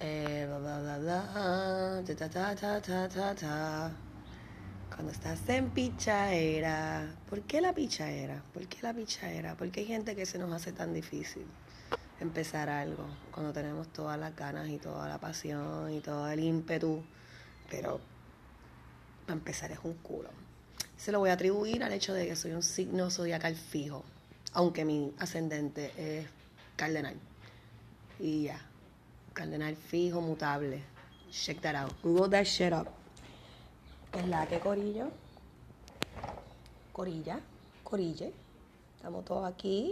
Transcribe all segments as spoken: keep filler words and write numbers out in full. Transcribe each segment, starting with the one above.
Eh, bla, bla, bla, bla, ta, ta, ta, ta, ta, ta. Cuando estás en pichadera, ¿por qué la pichadera? ¿Por qué la pichadera? ¿Por qué hay gente que se nos hace tan difícil empezar algo cuando tenemos todas las ganas y toda la pasión y todo el ímpetu? Pero para empezar es un culo. Se lo voy a atribuir al hecho de que soy un signo zodiacal fijo, aunque mi ascendente es cardenal. Y ya, cardenal fijo, mutable. Check that out. Google that shit up. Es la que corillo. Corilla. Corille. Estamos todos aquí.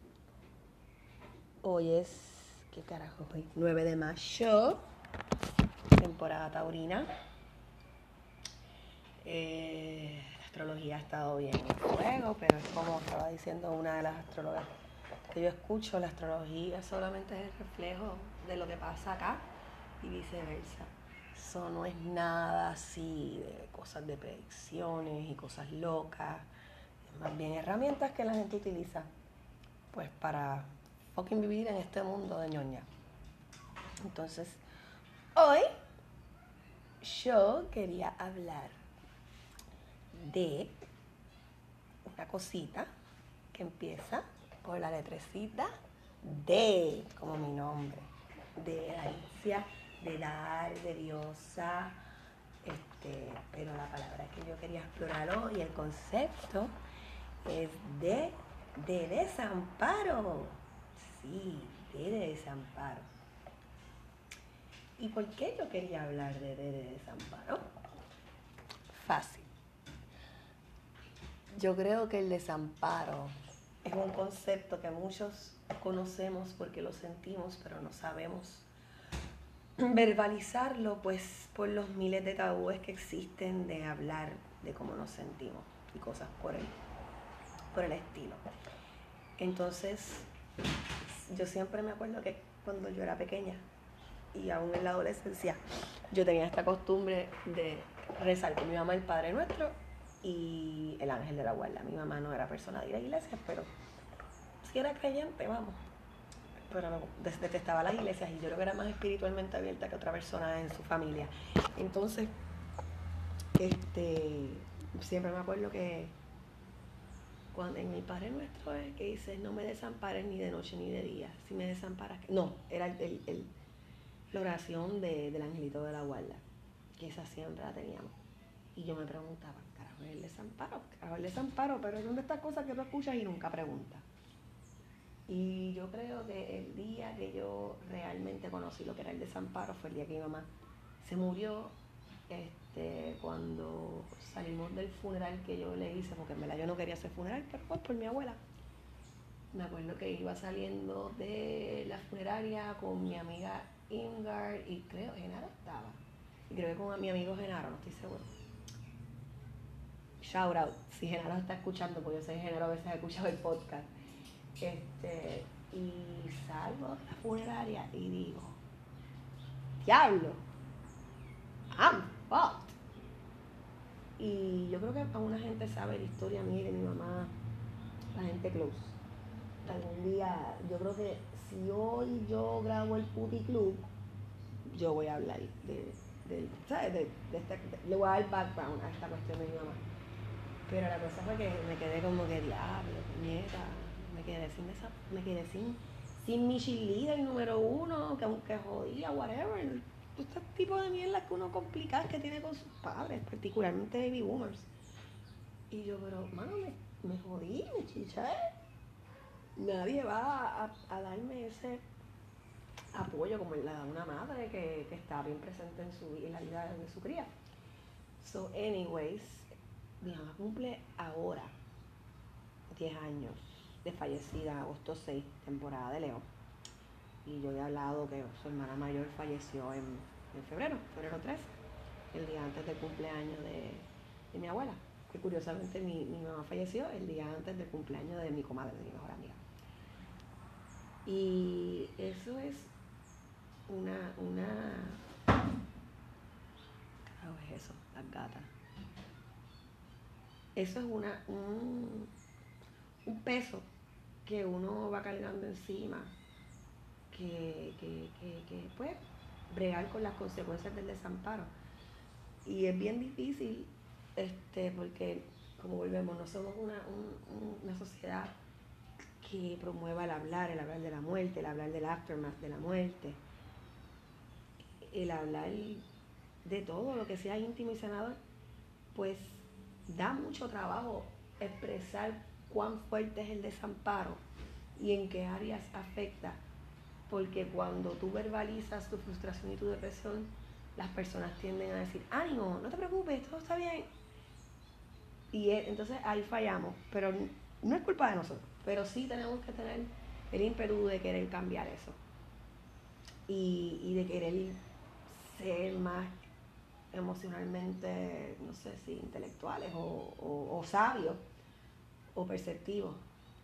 Hoy es, ¿qué carajo hoy? nueve de mayo. Temporada taurina. Eh, la astrología ha estado bien en fuego, pero es como estaba diciendo una de las astrólogas que yo escucho, la astrología solamente es el reflejo de lo que pasa acá y viceversa. Eso no es nada así de cosas de predicciones y cosas locas. Es más bien herramientas que la gente utiliza pues para fucking vivir en este mundo de ñoña. Entonces, hoy yo quería hablar de una cosita que empieza por la letrecita D, como mi nombre, de herencia, de dar, de diosa, este, pero la palabra que yo quería explorar hoy, el concepto, es de, de desamparo. Sí, de, de desamparo. ¿Y por qué yo quería hablar de, de, de desamparo? Fácil. Yo creo que el desamparo es un concepto que muchos conocemos porque lo sentimos, pero no sabemos verbalizarlo, pues por los miles de tabúes que existen de hablar de cómo nos sentimos y cosas por el, por el estilo. Entonces, yo siempre me acuerdo que cuando yo era pequeña y aún en la adolescencia, yo tenía esta costumbre de rezar con mi mamá el Padre Nuestro y el Ángel de la Guarda. Mi mamá no era persona de ir a iglesias, pero sí era creyente, vamos. Pero detestaba las iglesias y yo creo que era más espiritualmente abierta que otra persona en su familia. Entonces, este, siempre me acuerdo que cuando en mi Padre Nuestro es que dice, no me desampares ni de noche ni de día. Si me desamparas, no, era el, el, el, la oración de, del Angelito de la Guarda, que esa siempre la teníamos. Y yo me preguntaba, carajo, es el desamparo, carajo, el desamparo, pero es una de estas cosas que tú escuchas y nunca preguntas. Y yo creo que el día que yo realmente conocí lo que era el desamparo fue el día que mi mamá se murió, este, cuando salimos del funeral que yo le hice, porque en verdad yo no quería hacer funeral, pero pues por mi abuela. Me acuerdo que iba saliendo de la funeraria con mi amiga Ingard y creo que Genaro estaba. Y creo que con mi amigo Genaro, no estoy seguro. Shout out, si Genaro está escuchando, porque yo sé que Genaro a veces ha escuchado el podcast. Este, y salgo de la funeraria y digo, diablo, I'm fucked. Y yo creo que alguna gente sabe la historia mía y de mi mamá, la gente close. Algún día, yo creo que si hoy yo grabo el Puti Club, yo voy a hablar de, de, ¿sabes? De, de esta, de, le voy a dar background a esta cuestión de mi mamá. Pero la cosa fue que me quedé como que, diablo, nieta, me quedé sin esa, me quedé sin, sin mi cheerleader número uno, que aunque jodía, whatever, este tipo de mierda que uno complica que tiene con sus padres, particularmente baby boomers. Y yo, pero, mano, me, me jodí, me chiché. Nadie va a, a darme ese apoyo como la de una madre que, que está bien presente en, su, en la vida de su cría. So, anyways, mi mamá cumple ahora diez años de fallecida, agosto seis, temporada de Leo. Y yo he hablado que su hermana mayor falleció en, en febrero, febrero tres, el día antes del cumpleaños de, de mi abuela. Que curiosamente mi, mi mamá falleció el día antes del cumpleaños de mi comadre, de mi mejor amiga. Y eso es una, una, ¿qué es eso? Las gatas. Eso es una, un, un peso que uno va cargando encima, que, que, que, que pues bregar con las consecuencias del desamparo. Y es bien difícil, este, porque, como volvemos, no somos una, un, una sociedad que promueva el hablar, el hablar de la muerte, el hablar del aftermath de la muerte, el hablar de todo lo que sea íntimo y sanador, pues da mucho trabajo expresar cuán fuerte es el desamparo y en qué áreas afecta, porque cuando tú verbalizas tu frustración y tu depresión, las personas tienden a decir, ánimo, no te preocupes, todo está bien. Y es, entonces ahí fallamos, pero no es culpa de nosotros, pero sí tenemos que tener el ímpetu de querer cambiar eso y, y de querer ser más emocionalmente, no sé si intelectuales o, o, o sabios o perceptivos.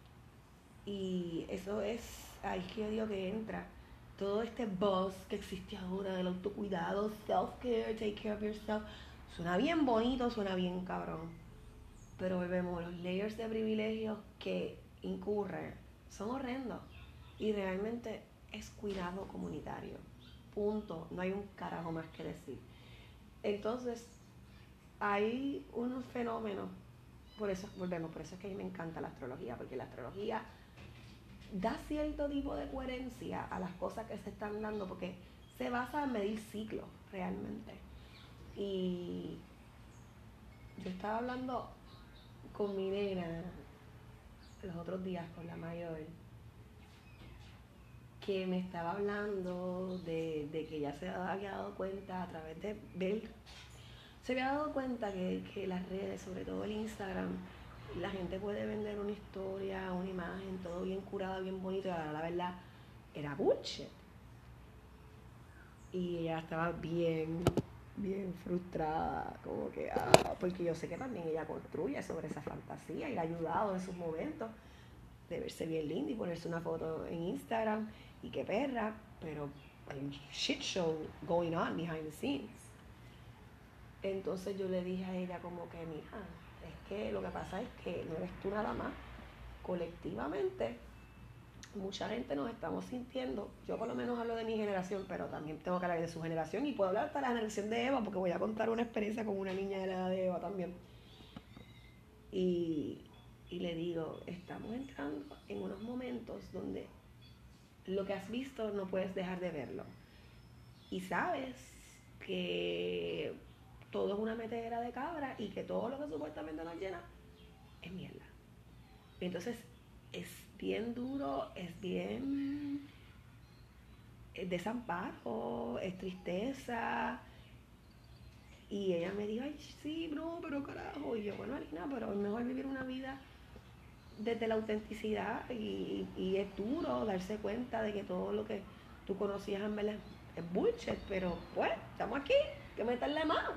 Y eso es, ahí es que yo digo que entra todo este buzz que existe ahora del autocuidado, self-care, take care of yourself. Suena bien bonito, suena bien cabrón. Pero volvemos, los layers de privilegios que incurren son horrendos. Y realmente es cuidado comunitario. Punto. No hay un carajo más que decir. Entonces, hay unos fenómenos, por eso volvemos, por eso es que a mí me encanta la astrología, porque la astrología da cierto tipo de coherencia a las cosas que se están dando, porque se basa en medir ciclos realmente. Y yo estaba hablando con mi nena los otros días, con la mayor, que me estaba hablando de, de que ya se había dado cuenta a través de ver, se había dado cuenta que, que las redes, sobre todo el Instagram, la gente puede vender una historia, una imagen, todo bien curado, bien bonito, y ahora la verdad era bullshit. Y ella estaba bien, bien frustrada, como que, ah, porque yo sé que también ella construye sobre esa fantasía y la ha ayudado en sus momentos de verse bien linda y ponerse una foto en Instagram y qué perra, pero hay un shit show going on behind the scenes. Entonces yo le dije a ella como que, mira, es que lo que pasa es que no eres tú nada más, colectivamente mucha gente nos estamos sintiendo, yo por lo menos hablo de mi generación, pero también tengo que hablar de su generación y puedo hablar hasta de la generación de Eva, porque voy a contar una experiencia con una niña de la edad de Eva también. Y, y le digo, estamos entrando en unos momentos donde lo que has visto no puedes dejar de verlo. Y sabes que todo es una metedera de cabra y que todo lo que supuestamente nos llena es mierda. Entonces es bien duro, es bien es desamparo, es tristeza. Y ella me dijo, ay, sí, no, pero carajo. Y yo, bueno, Alina, pero es mejor vivir una vida desde la autenticidad y, y es duro darse cuenta de que todo lo que tú conocías en verdad es bullshit, pero pues, estamos aquí, hay que meterle mano.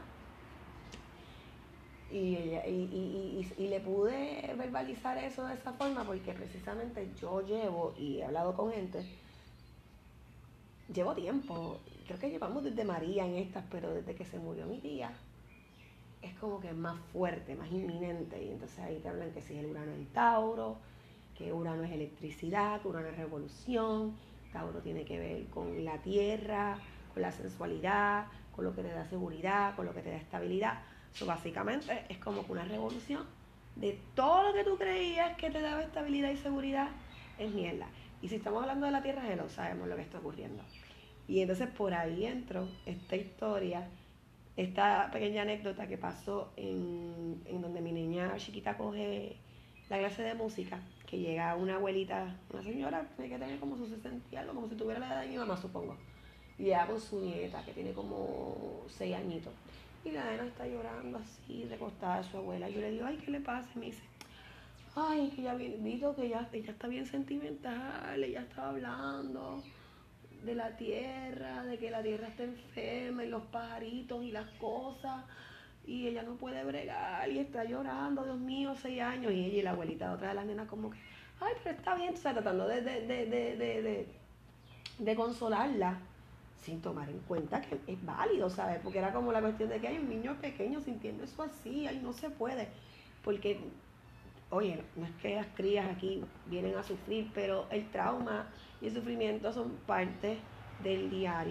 Y, ella, y, y, y, y le pude verbalizar eso de esa forma porque precisamente yo llevo, y he hablado con gente, llevo tiempo, creo que llevamos desde María en estas, pero desde que se murió mi tía, es como que es más fuerte, más inminente. Y entonces ahí te hablan que si es el Urano en Tauro, que Urano es electricidad, que Urano es revolución, Tauro tiene que ver con la tierra, con la sensualidad, con lo que te da seguridad, con lo que te da estabilidad. Eso básicamente es como que una revolución de todo lo que tú creías que te daba estabilidad y seguridad es mierda. Y si estamos hablando de la tierra, hello, sabemos lo que está ocurriendo. Y entonces por ahí entro esta historia, esta pequeña anécdota que pasó en, en donde mi niña chiquita coge la clase de música, que llega una abuelita, una señora que tiene que tener como sus sesenta y algo, como si tuviera la edad de mi mamá, supongo. Y llega con su nieta, que tiene como seis añitos. Y la nena está llorando así, recostada de su abuela. Yo le digo, ay, ¿qué le pasa? Y me dice, ay, que ya visto que ella, ella está bien sentimental, ella estaba hablando de la tierra, de que la tierra está enferma y los pajaritos y las cosas, y ella no puede bregar y está llorando, Dios mío, seis años, y ella y la abuelita, otra de las nenas como que, ay, pero está bien, o sea, tratando de, de, de, de, de, de, de consolarla, sin tomar en cuenta que es válido, ¿sabes? Porque era como la cuestión de que hay un niño pequeño sintiendo eso así, ay, no se puede, porque, oye, no es que las crías aquí vienen a sufrir, pero el trauma y el sufrimiento son parte del diario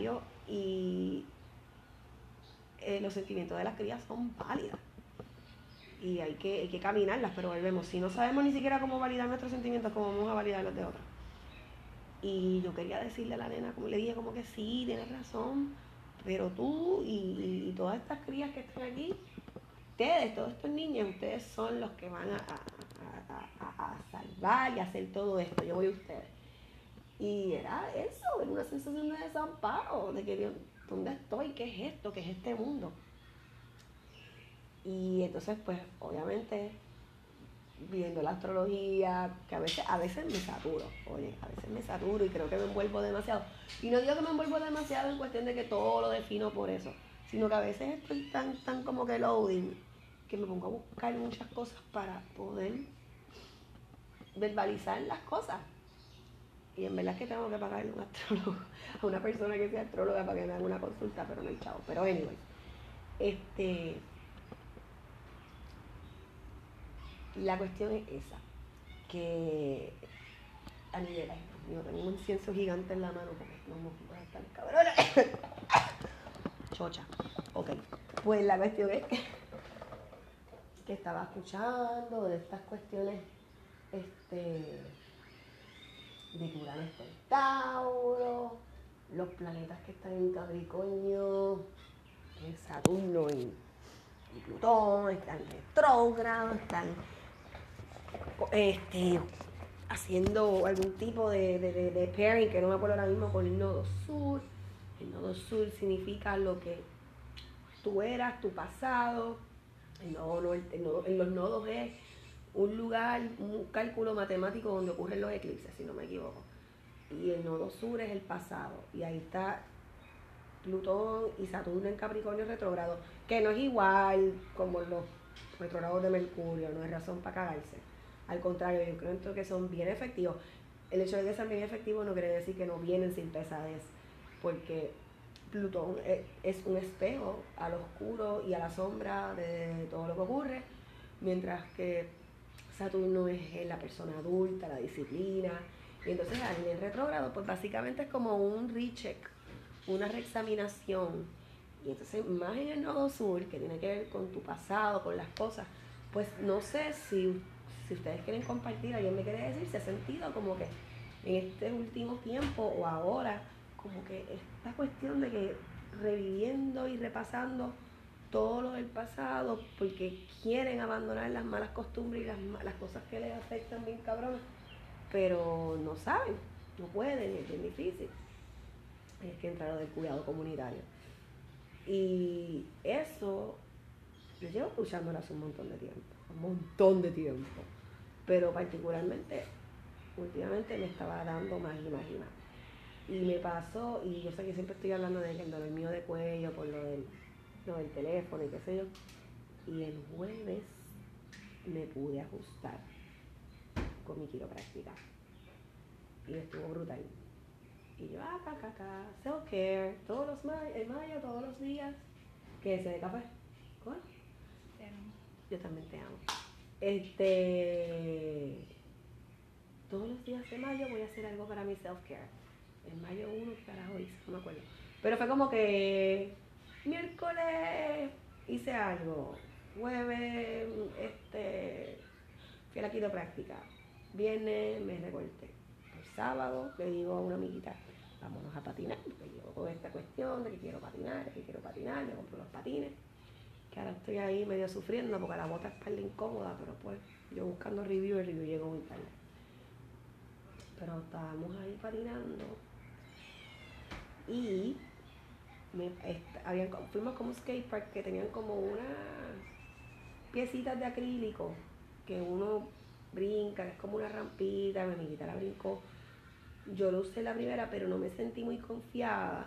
Y eh, los sentimientos de las crías son válidas. Y hay que, hay que caminarlas, pero volvemos. Si no sabemos ni siquiera cómo validar nuestros sentimientos, ¿cómo vamos a validar los de otros? Y yo quería decirle a la nena, como le dije, como que sí, tienes razón, pero tú y, y todas estas crías que están aquí, ustedes, todos estos niños, ustedes son los que van a, a, a, a salvar y a hacer todo esto, yo voy a ustedes. Y era eso, era una sensación de desamparo, de que, ¿dónde estoy? ¿Qué es esto? ¿Qué es este mundo? Y entonces, pues, obviamente, viendo la astrología, que a veces, a veces me saturo, oye, a veces me saturo y creo que me envuelvo demasiado. Y no digo que me envuelvo demasiado en cuestión de que todo lo defino por eso, sino que a veces estoy tan, tan como que loading, que me pongo a buscar muchas cosas para poder verbalizar las cosas. Y en verdad es que tengo que pagarle a un astrólogo, a una persona que sea astróloga para que me haga una consulta, pero no hay chavo. Pero anyway, este, la cuestión es esa, que a nivel, ay, yo tengo un incienso gigante en la mano porque no me voy a estar cabrona. Chocha. Ok. Pues la cuestión es que, que estaba escuchando de estas cuestiones este, de Urano en Tauro, los planetas que están en Capricornio, en Saturno y, y Plutón, están retrógrados, están este, haciendo algún tipo de, de, de, de pairing, que no me acuerdo ahora mismo, con el nodo sur. El nodo sur significa lo que tú eras, tu pasado. El nodo, no, el, el nodo, en los nodos es un lugar, un cálculo matemático donde ocurren los eclipses, si no me equivoco. Y el nodo sur es el pasado. Y ahí está Plutón y Saturno en Capricornio retrógrado, que no es igual como los retrógrados de Mercurio, no es razón para cagarse. Al contrario, yo creo que son bien efectivos. El hecho de que sean bien efectivos no quiere decir que no vienen sin pesadez, porque Plutón es un espejo al oscuro y a la sombra de todo lo que ocurre, mientras que Saturno es la persona adulta, la disciplina. Y entonces en el retrógrado, pues básicamente es como un recheck, una reexaminación. Y entonces más en el nodo sur, que tiene que ver con tu pasado, con las cosas, pues no sé si, si ustedes quieren compartir, alguien me quiere decir, se ha sentido como que en este último tiempo o ahora, como que esta cuestión de que reviviendo y repasando todo lo del pasado porque quieren abandonar las malas costumbres y las, las cosas que les afectan bien cabrón, pero no saben, no pueden, es bien difícil. Es que entra lo del cuidado comunitario. Y eso, yo llevo escuchándolo hace un montón de tiempo, un montón de tiempo, pero particularmente, últimamente me estaba dando más y más y más. Y me pasó, y yo sé que siempre estoy hablando de que el dolor mío de cuello, por lo del, lo del teléfono y qué sé yo, y el jueves me pude ajustar con mi quiropráctica. Y estuvo brutal. Y yo, acá, acá, acá, self-care, todos los mayos, el mayo, todos los días. ¿Qué es de café? ¿Cuál? Te amo. Yo también te amo. Este, todos los días de mayo voy a hacer algo para mi self-care. En mayo uno, ¿qué carajo hice? No me acuerdo. Pero fue como que miércoles hice algo. Jueves, este, fui a la quiropráctica. Viernes me recorté. El sábado le digo a una amiguita, vámonos a patinar, porque yo con esta cuestión de que quiero patinar, de que quiero patinar, me compro los patines, que ahora estoy ahí medio sufriendo porque la bota es para la incómoda, pero pues yo buscando review, el review llegó muy tarde. Pero estábamos ahí patinando y me, esta, habían, fuimos como un skatepark que tenían como unas piecitas de acrílico que uno brinca, que es como una rampita, mi amiguita la brincó. Yo lo usé la primera, pero no me sentí muy confiada.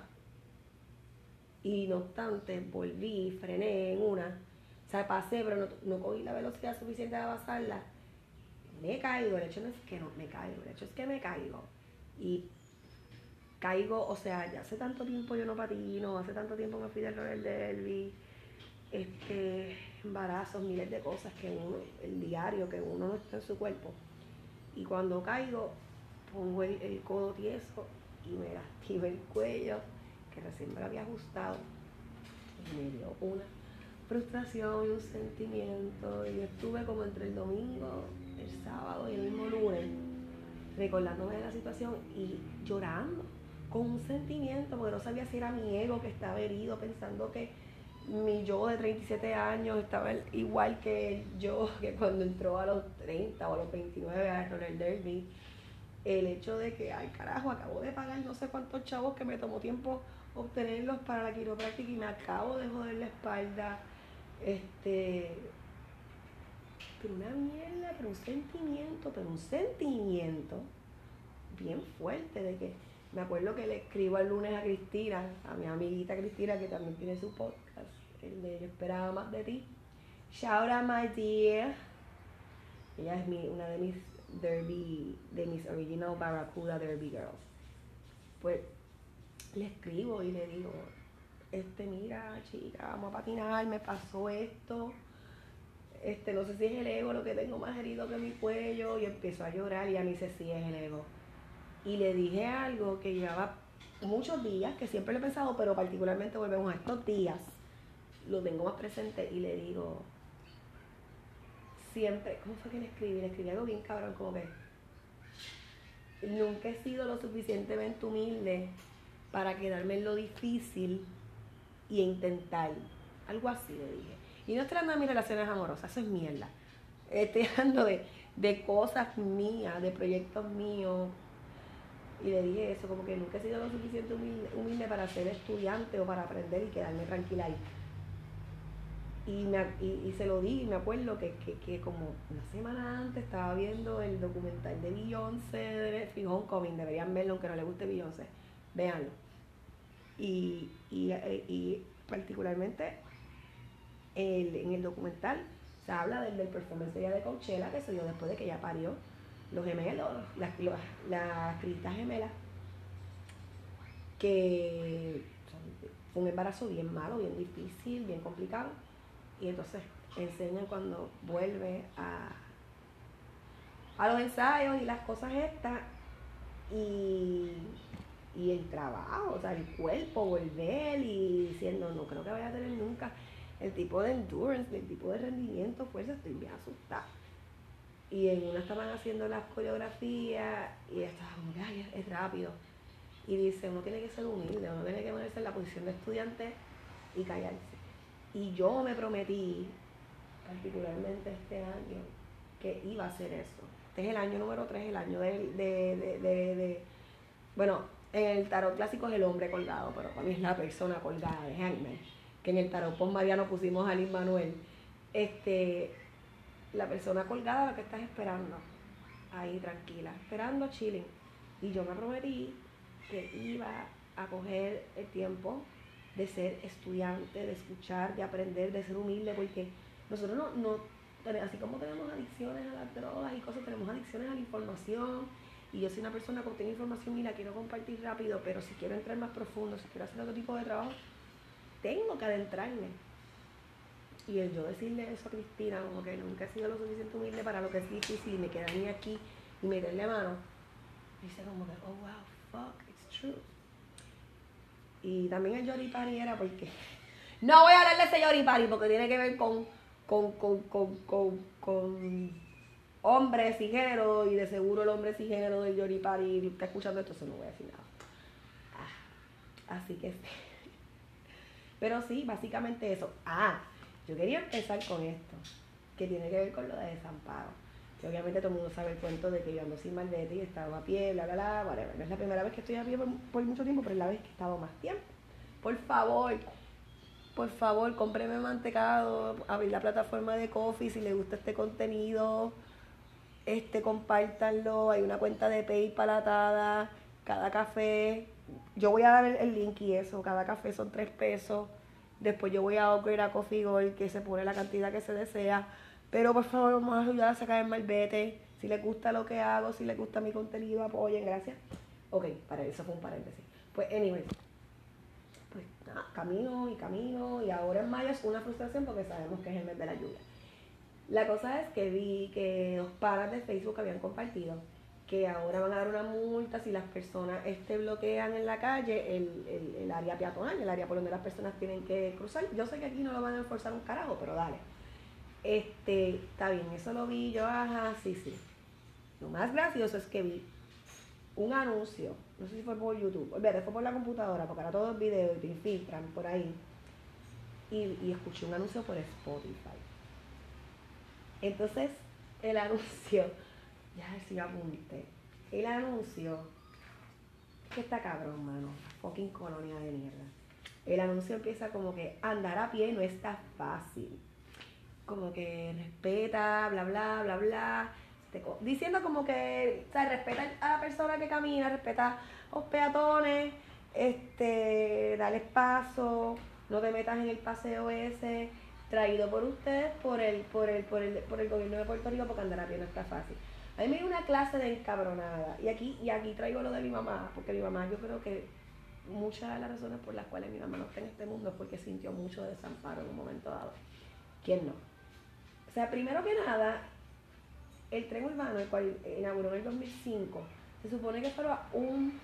Y no obstante, volví, frené en una. O sea, pasé, pero no, no cogí la velocidad suficiente de pasarla. Me caigo, el hecho no es que no me caigo, el hecho es que me caigo. Y caigo, o sea, ya hace tanto tiempo yo no patino, hace tanto tiempo me fui del roller derby, este, embarazos, miles de cosas que uno, el diario, que uno no está en su cuerpo. Y cuando caigo, pongo el, el codo tieso y me lastimo el cuello, que recién me lo había ajustado, y me dio una frustración y un sentimiento, y estuve como entre el domingo, el sábado y el mismo lunes recordándome de la situación y llorando con un sentimiento, porque no sabía si era mi ego que estaba herido, pensando que mi yo de treinta y siete años estaba igual que el yo que cuando entró a los treinta o a los veintinueve a roller derby. El hecho de que, ay carajo, acabo de pagar no sé cuántos chavos que me tomó tiempo obtenerlos para la quiropráctica y me acabo de joder la espalda. Este, pero una mierda, pero un sentimiento, pero un sentimiento bien fuerte de que me acuerdo que le escribo el lunes a Cristina, a mi amiguita Cristina, que también tiene su podcast, el de Yo Esperaba Más de Ti. Shout out my dear. Ella es mi, una de mis derby, de mis original Barracuda Derby Girls. Pues le escribo y le digo, este mira chica, vamos a patinar, me pasó esto. Este, no sé si es el ego lo que tengo más herido que mi cuello, y empezó a llorar y a mí dice, sí, es el ego. Y le dije algo que llevaba muchos días, que siempre lo he pensado, pero particularmente volvemos a estos días, lo tengo más presente, y le digo, siempre, ¿cómo fue que le escribí? Le escribí algo bien cabrón, como que nunca he sido lo suficientemente humilde para quedarme en lo difícil y intentar, algo así le dije. Y no estoy hablando de mis relaciones amorosas, eso es mierda. Estoy hablando de, de cosas mías, de proyectos míos. Y le dije eso, como que nunca he sido lo suficiente humilde, humilde para ser estudiante o para aprender y quedarme tranquila ahí. Y, me, y, y se lo di, y me acuerdo que, que, que como una semana antes estaba viendo el documental de Beyoncé de Homecoming, deberían verlo aunque no les guste Beyoncé, véanlo. Y, y, y particularmente el, en el documental se habla del, del performance de ella de Coachella, que se dio después de que ella parió los gemelos, las, las, las cristas gemelas, que fue un embarazo bien malo, bien difícil, bien complicado. Y entonces enseñan cuando vuelve a, a los ensayos y las cosas estas, y, y el trabajo, o sea, el cuerpo, volver y diciendo, no creo que vaya a tener nunca el tipo de endurance, el tipo de rendimiento, fuerza, estoy bien asustada. Y en una estaban haciendo las coreografías y estaba como que, ay, es, es rápido. Y dice, uno tiene que ser humilde, uno tiene que ponerse en la posición de estudiante y callarse. Y yo me prometí, particularmente este año, que iba a hacer eso. Este es el año número tres, el año de, de, de, de, de bueno, en el tarot clásico es el hombre colgado, pero para mí es la persona colgada de Hangman, que en el tarot postmariano pusimos a Lin Manuel. Este, la persona colgada, lo que estás esperando, ahí tranquila, esperando, chilling. Y yo me prometí que iba a coger el tiempo de ser estudiante, de escuchar, de aprender, de ser humilde, porque nosotros no, no, así como tenemos adicciones a las drogas y cosas, tenemos adicciones a la información, y yo soy una persona que obtiene información y la quiero compartir rápido, pero si quiero entrar más profundo, si quiero hacer otro tipo de trabajo, tengo que adentrarme. Y el yo decirle eso a Cristina, como que nunca he sido lo suficiente humilde para lo que es difícil, y me quedarme aquí y meterle mano, dice como que, oh wow, fuck, it's true. Y también el Yoripari era porque, no voy a hablar de ese Yoripari porque tiene que ver con, con, con, con, con, con hombres y género, y de seguro el hombre y género del Yoripari está escuchando esto, eso no voy a decir nada. Ah, así que sí. Pero sí, básicamente eso. Ah, yo quería empezar con esto, que tiene que ver con lo de desamparo. Que obviamente todo el mundo sabe el cuento de que yo ando sin malvete y he estado a pie, bla, bla, bla, whatever. No es la primera vez que estoy a pie por, por mucho tiempo, pero es la vez que he estado más tiempo. Por favor, por favor, cómpreme mantecado, abrir la plataforma de Coffee si les gusta este contenido, este, compártanlo, hay una cuenta de PayPal atada, cada café, yo voy a dar el, el link y eso, cada café son tres pesos, después yo voy a upgrade a Coffee Gold, que se pone la cantidad que se desea, pero por favor vamos a ayudar a sacar el malvete, si les gusta lo que hago, si les gusta mi contenido, apoyen, gracias. Ok, para eso fue un paréntesis. Pues anyway, pues nada, camino y camino, y ahora en mayo es una frustración porque sabemos que es el mes de la lluvia. La cosa es que vi que dos panas de Facebook habían compartido que ahora van a dar una multa si las personas este, bloquean en la calle el, el, el área peatonal, el área por donde las personas tienen que cruzar. Yo sé que aquí no lo van a enforzar un carajo, pero dale. Este, está bien, eso lo vi yo, ajá, sí, sí. Lo más gracioso es que vi un anuncio, no sé si fue por YouTube, olvídate, fue por la computadora, porque ahora todo es video y te infiltran por ahí. Y, y escuché un anuncio por Spotify. Entonces, el anuncio, ya si apunté, el anuncio, que está cabrón, mano, fucking colonia de mierda. El anuncio empieza como que andar a pie no está fácil. Como que respeta, bla, bla, bla, bla. Diciendo como que, o sea, respeta a la persona que camina, respeta a los peatones, este, dale paso, no te metas en el paseo ese, traído por ustedes, por el, por el, por el, por el gobierno de Puerto Rico, porque andar a pie no está fácil. A mí me dio una clase de encabronada, y aquí, y aquí traigo lo de mi mamá, porque mi mamá, yo creo que muchas de las razones por las cuales mi mamá no está en este mundo es porque sintió mucho desamparo en un momento dado. ¿Quién no? O sea, primero que nada, el tren urbano, el cual inauguró en el dos mil cinco, se supone que fuera un,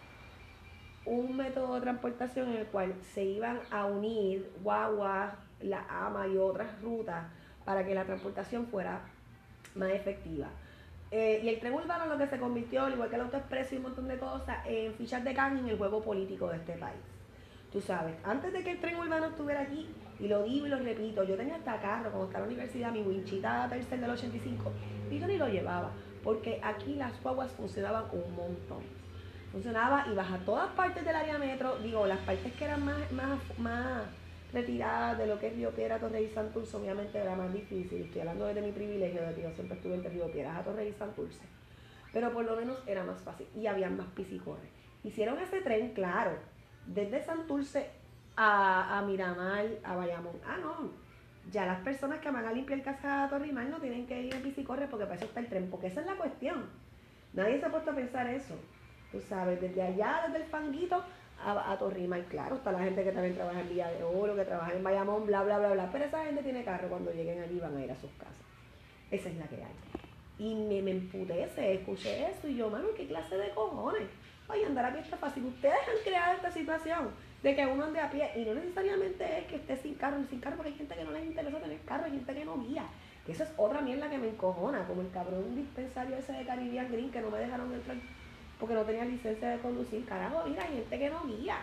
un método de transportación en el cual se iban a unir guaguas, la AMA y otras rutas para que la transportación fuera más efectiva. Eh, y el tren urbano lo que se convirtió, al igual que el autoexpreso y un montón de cosas, en fichas de caña en el juego político de este país. Tú sabes, antes de que el tren urbano estuviera aquí, y lo digo y lo repito, yo tenía hasta carro cuando estaba en la universidad, mi winchita tercer del ochenta y cinco, y yo ni lo llevaba, porque aquí las guaguas funcionaban un montón. Funcionaba, ibas a todas partes del área metro, digo, las partes que eran más, más, más retiradas de lo que es Río Piedras, Torrey y Santurce, obviamente era más difícil. Estoy hablando desde mi privilegio, de que yo siempre estuve entre Río Piedras a Torrey y Santurce. Pero por lo menos era más fácil y había más pisicorres. Hicieron ese tren, claro, desde Santurce a, a Miramar, a Bayamón. Ah, no, ya las personas que van a limpiar casa a Torrimar no tienen que ir en bicicorre porque para eso está el tren, porque esa es la cuestión. Nadie se ha puesto a pensar eso. Tú sabes, desde allá, desde el Fanguito a, a Torrimar, claro, está la gente que también trabaja en Villa de Oro, que trabaja en Bayamón, bla, bla, bla, bla, pero esa gente tiene carro, cuando lleguen allí van a ir a sus casas. Esa es la que hay. Y me, me emputece, escuché eso y yo, mano, ¿qué clase de cojones? Oye, andar a pie está fácil. Ustedes han creado esta situación de que uno ande a pie y no necesariamente es que esté sin carro ni sin carro, porque hay gente que no les interesa tener carro, hay gente que no guía. Que esa es otra mierda que me encojona, como el cabrón dispensario ese de Caribbean Green que no me dejaron entrar porque no tenía licencia de conducir. Carajo, mira, hay gente que no guía.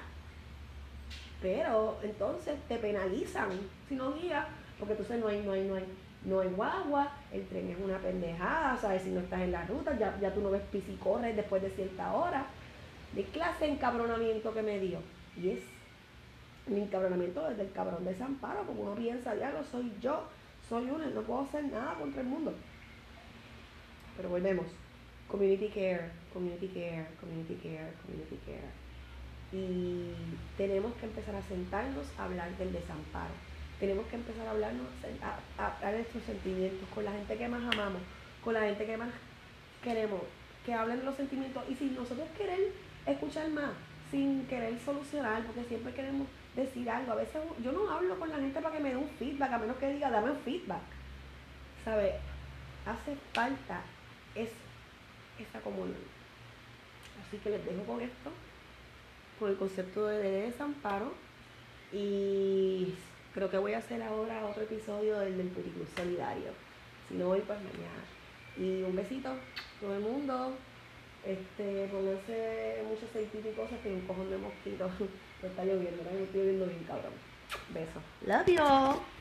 Pero entonces te penalizan si no guías, porque entonces no hay, no hay, no hay, no hay guagua, el tren es una pendejada, ¿sabes? Si no estás en la ruta, ya, ya tú no ves pisicorres después de cierta hora. De clase de encabronamiento que me dio. Y es mi encabronamiento desde el cabrón desamparo, como uno piensa, diablo, soy yo, soy uno, no puedo hacer nada contra el mundo. Pero volvemos. Community care, community care, community care, community care. Y tenemos que empezar a sentarnos a hablar del desamparo. Tenemos que empezar a hablarnos, a, a, a hablar de nuestros sentimientos con la gente que más amamos, con la gente que más queremos, que hablen de los sentimientos. Y si nosotros queremos escuchar más, sin querer solucionar, porque siempre queremos decir algo. A veces yo no hablo con la gente para que me dé un feedback, a menos que diga, dame un feedback. ¿Sabes? Hace falta es, esa comunión. Así que les dejo con esto, con el concepto de desamparo. Y creo que voy a hacer ahora otro episodio del del Puticlub Solidario. Si no hoy, pues mañana. Y un besito a todo el mundo. Este, pónganse mucho aceitito y cosas, que hay un cojón de mosquitos. No está lloviendo, ¿verdad? Me estoy lloviendo bien cabrón. Besos. Love you.